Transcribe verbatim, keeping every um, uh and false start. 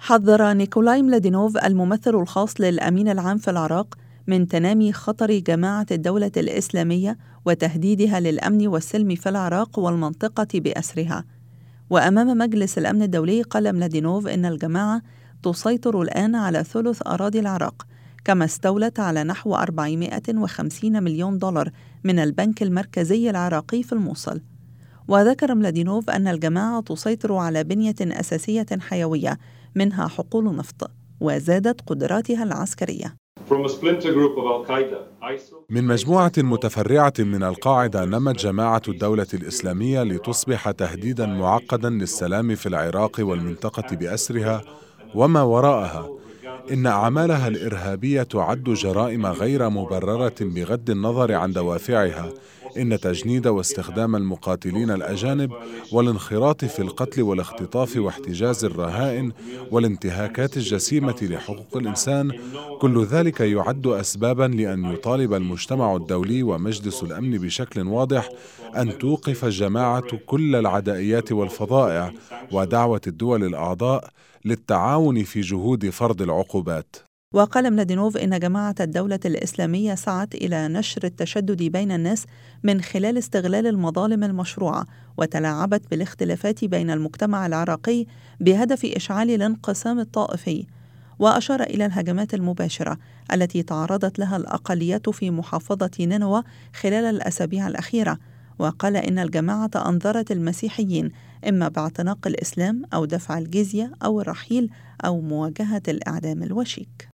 حذر نيكولاي ملادينوف الممثل الخاص للأمين العام في العراق من تنامي خطر جماعة الدولة الإسلامية وتهديدها للأمن والسلم في العراق والمنطقة بأسرها. وأمام مجلس الأمن الدولي قال ملادينوف إن الجماعة تسيطر الآن على ثلث أراضي العراق، كما استولت على نحو أربعمائة وخمسين مليون دولار من البنك المركزي العراقي في الموصل. وذكر ملادينوف أن الجماعة تسيطر على بنية أساسية حيوية منها حقول نفط، وزادت قدراتها العسكرية. من مجموعة متفرعة من القاعدة نمت جماعة الدولة الإسلامية لتصبح تهديداً معقداً للسلام في العراق والمنطقة بأسرها وما وراءها. إن أعمالها الإرهابية تعد جرائم غير مبررة بغض النظر عن دوافعها. إن تجنيد واستخدام المقاتلين الأجانب والانخراط في القتل والاختطاف واحتجاز الرهائن والانتهاكات الجسيمة لحقوق الإنسان، كل ذلك يعد أسباباً لأن يطالب المجتمع الدولي ومجلس الأمن بشكل واضح أن توقف الجماعة كل العدائيات والفظائع، ودعوة الدول الأعضاء للتعاون في جهود فرض العقوبات. وقال ملادينوف إن جماعة الدولة الإسلامية سعت إلى نشر التشدد بين الناس من خلال استغلال المظالم المشروعة، وتلاعبت بالاختلافات بين المجتمع العراقي بهدف إشعال الانقسام الطائفي. وأشار إلى الهجمات المباشرة التي تعرضت لها الأقليات في محافظة نينوى خلال الأسابيع الأخيرة، وقال إن الجماعة أنذرت المسيحيين إما باعتناق الإسلام أو دفع الجزية أو الرحيل أو مواجهة الإعدام الوشيك.